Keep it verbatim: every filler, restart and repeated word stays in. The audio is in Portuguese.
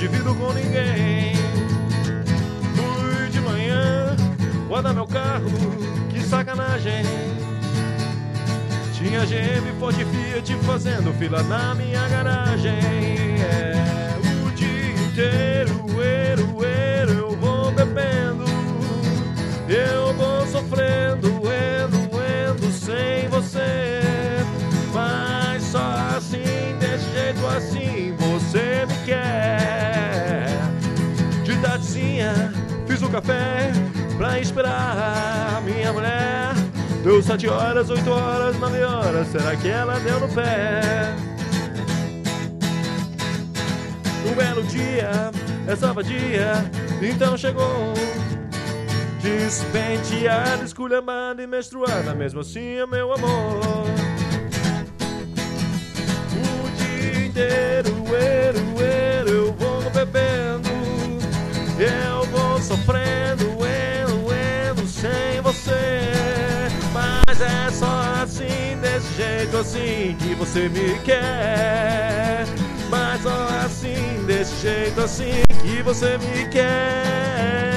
divido com ninguém. Fui de manhã guardar meu carro, que sacanagem. Tinha G M, Ford e Fiat fazendo fila na minha garagem. É, o dia inteiro, eiro, eiro, eu vou bebendo, eu vou sofrendo, endo, endo sem você. Mas só assim, desse jeito assim, você me quer. De tardezinha, fiz um café pra esperar minha mulher. Deu sete horas, oito horas, nove horas, será que ela deu no pé? Um belo dia, essa vadia, então chegou. Despenteada, esculhambada e menstruada, mesmo assim é meu amor. O dia inteiro, eiro, eiro, eu vou bebendo, eu vou sofrendo, endo, endo sem você. Mas é só assim, desse jeito assim, que você me quer. Mas só assim, desse jeito assim, que você me quer.